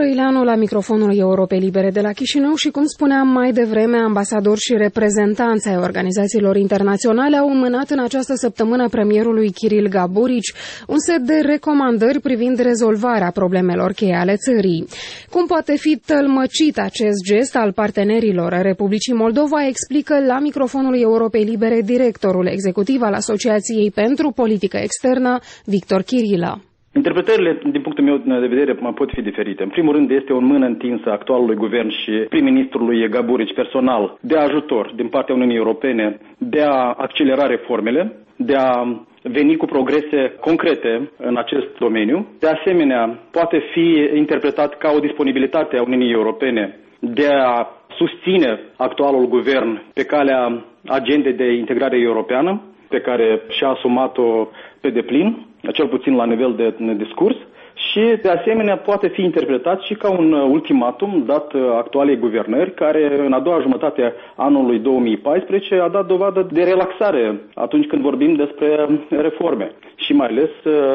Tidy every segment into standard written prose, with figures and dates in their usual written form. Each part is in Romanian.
Brăileanu la microfonul Europei Libere de la Chișinău și, cum spuneam mai devreme, ambasadori și reprezentanți ai organizațiilor internaționale au înmânat în această săptămână premierului Kiril Gaburici un set de recomandări privind rezolvarea problemelor cheie ale țării. Cum poate fi tălmăcit acest gest al partenerilor Republicii Moldova, explică la microfonul Europei Libere directorul executiv al Asociației pentru Politică Externă, Victor Chirilă. Interpretările, din punctul meu de vedere, pot fi diferite. În primul rând, este o mână întinsă actualului guvern și prim-ministrului Gaburici personal de ajutor din partea Uniunii Europene de a accelera reformele, de a veni cu progrese concrete în acest domeniu. De asemenea, poate fi interpretat ca o disponibilitate a Uniunii Europene de a susține actualul guvern pe calea agendei de integrare europeană, pe care și-a asumat-o pe deplin, cel puțin la nivel de discurs, și de asemenea poate fi interpretat și ca un ultimatum dat actualei guvernări, care în a doua jumătate a anului 2014 a dat dovadă de relaxare atunci când vorbim despre reforme și mai ales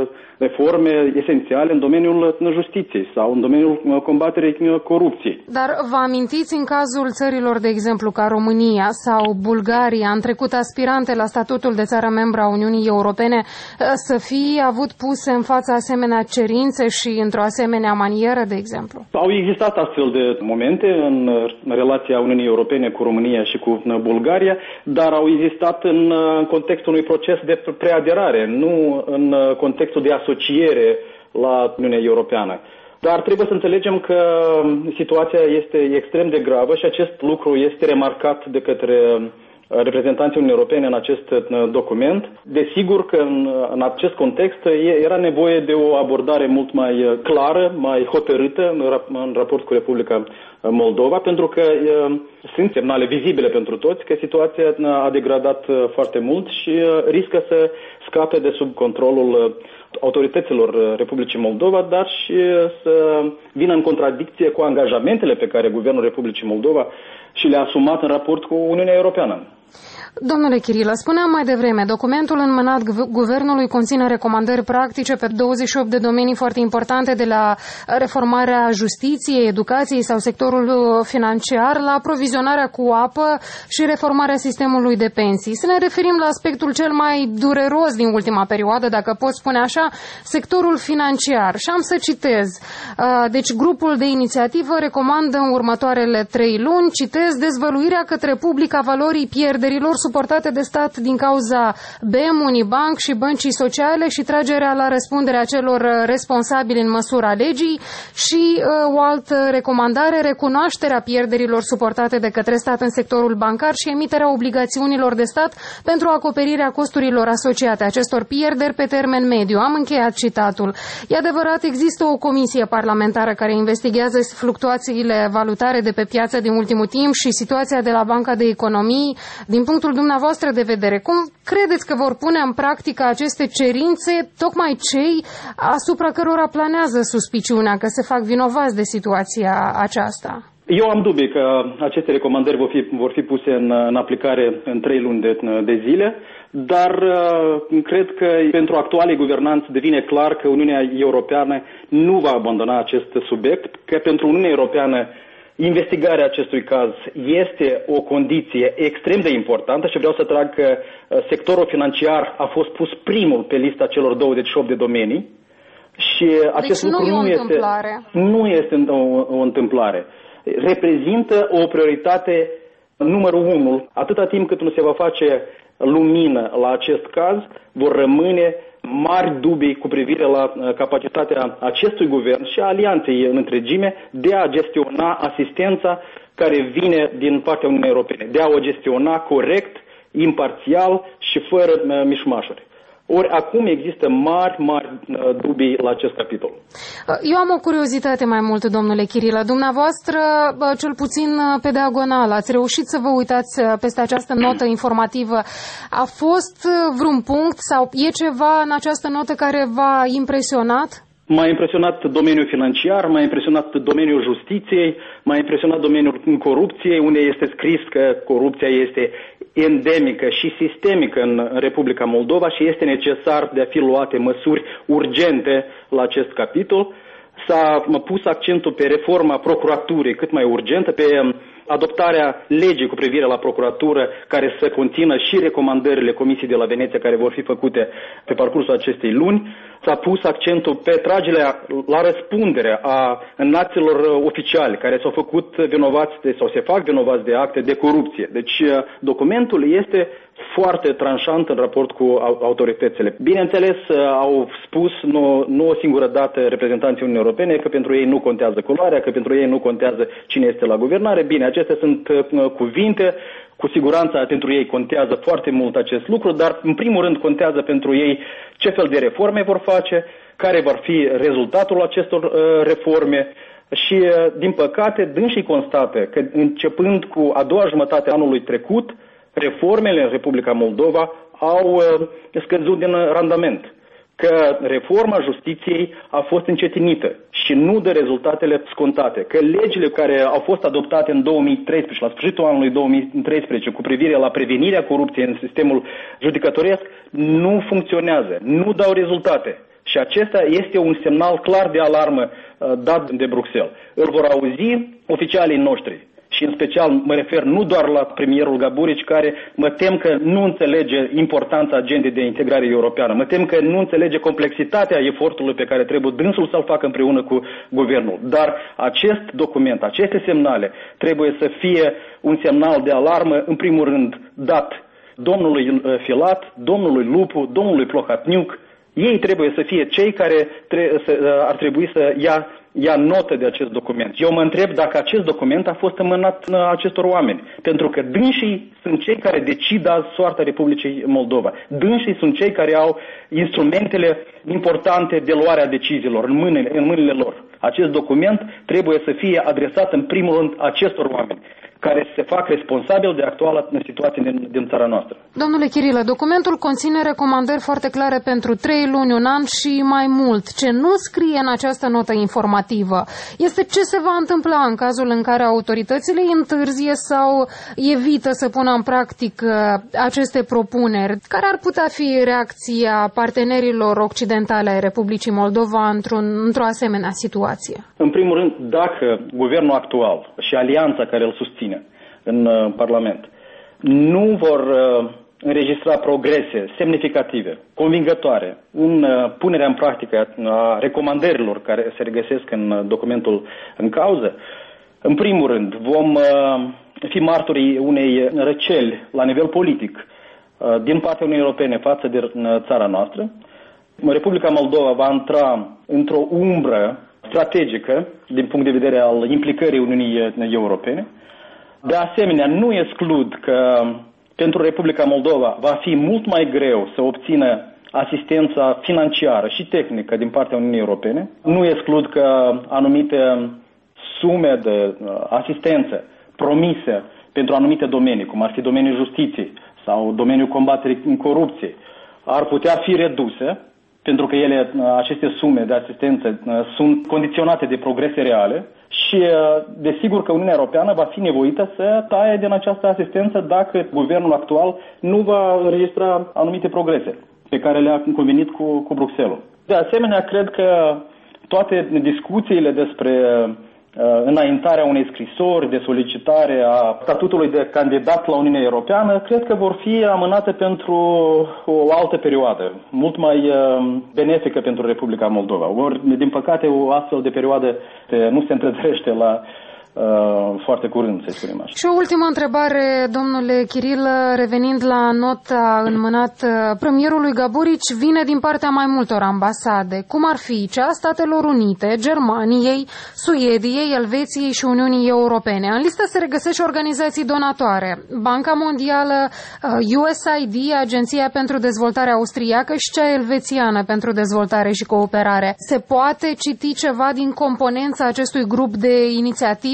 reforme esențiale în domeniul justiției sau în domeniul combaterii corupției. Dar vă amintiți în cazul țărilor, de exemplu, ca România sau Bulgaria, în trecut aspirante la statutul de țară membră a Uniunii Europene, să fie avut puse în fața asemenea cerințe și într-o asemenea manieră, de exemplu? Au existat astfel de momente în relația Uniunii Europene cu România și cu Bulgaria, dar au existat în contextul unui proces de preaderare, nu în contextul de asociere la Uniunea Europeană. Dar trebuie să înțelegem că situația este extrem de gravă și acest lucru este remarcat de către reprezentanții Uniunii Europene în acest document. Desigur că în acest context era nevoie de o abordare mult mai clară, mai hotărâtă în raport cu Republica Moldova, pentru că sunt semnale vizibile pentru toți că situația a degradat foarte mult și riscă să scape de sub controlul autorităților Republicii Moldova, dar și să vină în contradicție cu angajamentele pe care Guvernul Republicii Moldova și le-a asumat în raport cu Uniunea Europeană. Domnule Chirilă, spuneam mai devreme, documentul înmânat guvernului conține recomandări practice pe 28 de domenii foarte importante, de la reformarea justiției, educației sau sectorul financiar, la aprovizionarea cu apă și reformarea sistemului de pensii. Să ne referim la aspectul cel mai dureros din ultima perioadă, dacă pot spune așa, sectorul financiar. Și am să citez. Deci, grupul de inițiativă recomandă în următoarele 3 luni, citez, dezvăluirea către public a valorii pierderilor suportate de stat din cauza BEM, Unibank și băncii sociale și tragerea la răspunderea celor responsabili în măsura legii și o altă recomandare, recunoașterea pierderilor suportate de către stat în sectorul bancar și emiterea obligațiunilor de stat pentru acoperirea costurilor asociate acestor pierderi pe termen mediu. Am încheiat citatul. E adevărat, există o comisie parlamentară care investigează fluctuațiile valutare de pe piață din ultimul timp și situația de la Banca de Economii. Din punctul dumneavoastră de vedere, cum credeți că vor pune în practică aceste cerințe tocmai cei asupra cărora planează suspiciunea că se fac vinovați de situația aceasta? Eu am dubii că aceste recomandări vor fi puse în aplicare în 3 luni de zile, dar cred că pentru actualii guvernanți devine clar că Uniunea Europeană nu va abandona acest subiect, că pentru Uniunea Europeană investigarea acestui caz este o condiție extrem de importantă și vreau să trag că sectorul financiar a fost pus primul pe lista celor 28 de domenii și acest lucru nu este o întâmplare. Reprezintă o prioritate numărul 1. Atâta timp cât nu se va face lumină la acest caz, vor rămâne mari dubii cu privire la capacitatea acestui guvern și a alianței în întregime de a gestiona asistența care vine din partea Uniunii Europene, de a o gestiona corect, imparțial și fără mișmașuri. Ori acum există mari dubii la acest capitol. Eu am o curiozitate mai mult, domnule Chirilă. Dumneavoastră, cel puțin pe diagonal, ați reușit să vă uitați peste această notă informativă. A fost vreun punct sau e ceva în această notă care v-a impresionat? M-a impresionat domeniul financiar, m-a impresionat domeniul justiției, m-a impresionat domeniul corupției, unde este scris că corupția este endemică și sistemică în Republica Moldova și este necesar de a fi luate măsuri urgente la acest capitol. S-a pus accentul pe reforma procuraturii cât mai urgentă, pe adoptarea legii cu privire la procuratură care să conțină și recomandările Comisiei de la Veneția care vor fi făcute pe parcursul acestei luni. S-a pus accentul pe tragerea la răspundere a înalților oficiali care s-au făcut vinovați sau se fac vinovați de acte de corupție. Deci documentul este foarte tranșant în raport cu autoritățile. Bineînțeles, au spus nu o singură dată reprezentanții Uniunii Europene că pentru ei nu contează culoarea, că pentru ei nu contează cine este la guvernare. Bine, acestea sunt cuvinte. Cu siguranță pentru ei contează foarte mult acest lucru, dar în primul rând contează pentru ei ce fel de reforme vor face, care va fi rezultatul acestor reforme. Și, din păcate, dânsii constată că începând cu a doua jumătate a anului trecut, reformele în Republica Moldova au scăzut din randament, că reforma justiției a fost încetinită și nu de rezultatele scontate, că legile care au fost adoptate în 2013, la sfârșitul anului 2013, cu privire la prevenirea corupției în sistemul judecătoresc, nu funcționează, nu dau rezultate. Și acesta este un semnal clar de alarmă dat de Bruxelles. Îl vor auzi oficialii noștri. Și în special mă refer nu doar la premierul Gaburici, care mă tem că nu înțelege importanța agendei de integrare europeană. Mă tem că nu înțelege complexitatea efortului pe care trebuie dânsul să-l facă împreună cu guvernul. Dar acest document, aceste semnale, trebuie să fie un semnal de alarmă, în primul rând, dat domnului Filat, domnului Lupu, domnului Plohatniuc. Ei trebuie să fie cei care ar trebui să ia notă de acest document. Eu mă întreb dacă acest document a fost înmânat acestor oameni, pentru că dânsii sunt cei care decid azi soarta Republicii Moldova. Dânsii sunt cei care au instrumentele importante de luarea deciziilor în mâinile lor. Acest document trebuie să fie adresat în primul rând acestor oameni care se fac responsabili de actuala situație din țara noastră. Domnule Chirilă, documentul conține recomandări foarte clare pentru 3 luni, un an și mai mult. Ce nu scrie în această notă informativă este ce se va întâmpla în cazul în care autoritățile întârzie sau evită să pună în practică aceste propuneri. Care ar putea fi reacția partenerilor occidentale ai Republicii Moldova într-o asemenea situație? În primul rând, dacă guvernul actual și alianța care îl susține în Parlament nu vor înregistra progrese semnificative, convingătoare în punerea în practică a recomandărilor care se regăsesc în documentul în cauză, în primul rând vom fi martorii unei răceli la nivel politic din partea Uniunii Europene față de țara noastră. Republica Moldova va intra într-o umbră strategică din punct de vedere al implicării Uniunii Europene. De asemenea, nu exclud că pentru Republica Moldova va fi mult mai greu să obțină asistența financiară și tehnică din partea Uniunii Europene. Nu exclud că anumite sume de asistență promise pentru anumite domenii, cum ar fi domeniul justiției sau domeniul combaterii corupției, ar putea fi reduse, pentru că aceste sume de asistență sunt condiționate de progrese reale și desigur că Uniunea Europeană va fi nevoită să taie din această asistență dacă guvernul actual nu va înregistra anumite progrese pe care le-a convenit cu Bruxelles. De asemenea, cred că toate discuțiile despre înaintarea unei scrisori de solicitare a statutului de candidat la Uniunea Europeană, cred că vor fi amânate pentru o altă perioadă, mult mai benefică pentru Republica Moldova. Din păcate, o astfel de perioadă nu se întrezărește la foarte curând, să spunem așa. Și o ultimă întrebare, domnule Chiril, revenind la nota înmânată premierului Gaburici, vine din partea mai multor ambasade, cum ar fi cea a Statelor Unite, Germaniei, Suediei, Elveției și Uniunii Europene. În listă se regăsesc și organizații donatoare, Banca Mondială, USAID, Agenția pentru Dezvoltare Austriacă și cea elvețiană pentru Dezvoltare și Cooperare. Se poate citi ceva din componența acestui grup de inițiativă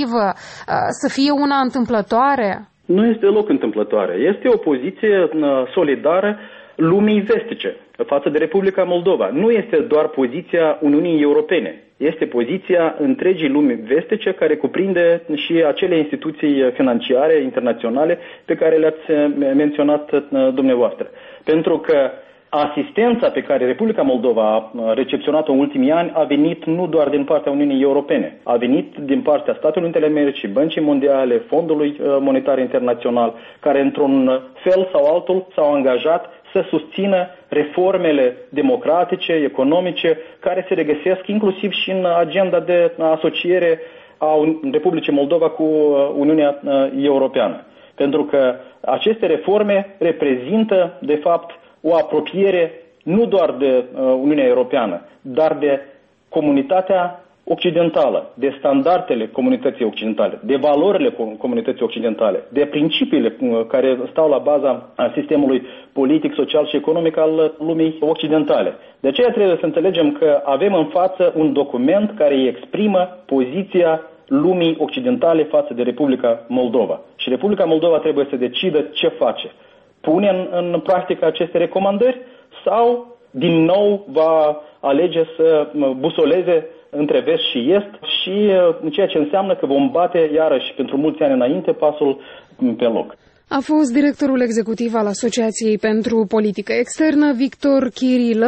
să fie una întâmplătoare? Nu este deloc întâmplătoare. Este o poziție solidară lumii vestice față de Republica Moldova. Nu este doar poziția Uniunii Europene. Este poziția întregii lumi vestice care cuprinde și acele instituții financiare internaționale pe care le-ați menționat dumneavoastră. Pentru că Asistența pe care Republica Moldova a recepționat-o în ultimii ani a venit nu doar din partea Uniunii Europene, a venit din partea Statelor Unite ale Americii, Băncii Mondiale, Fondului Monetar Internațional, care într-un fel sau altul s-au angajat să susțină reformele democratice, economice, care se regăsesc inclusiv și în agenda de asociere a Republicii Moldova cu Uniunea Europeană. Pentru că aceste reforme reprezintă, de fapt, o apropiere nu doar de Uniunea Europeană, dar de comunitatea occidentală, de standardele comunității occidentale, de valorile comunității occidentale, de principiile care stau la baza sistemului politic, social și economic al lumii occidentale. De aceea trebuie să înțelegem că avem în față un document care exprimă poziția lumii occidentale față de Republica Moldova. Și Republica Moldova trebuie să decidă ce face. Pune în practică aceste recomandări sau din nou va alege să busoleze între vest și est și ceea ce înseamnă că vom bate iarăși pentru mulți ani înainte pasul pe loc. A fost directorul executiv al Asociației pentru Politică Externă, Victor Chirilă.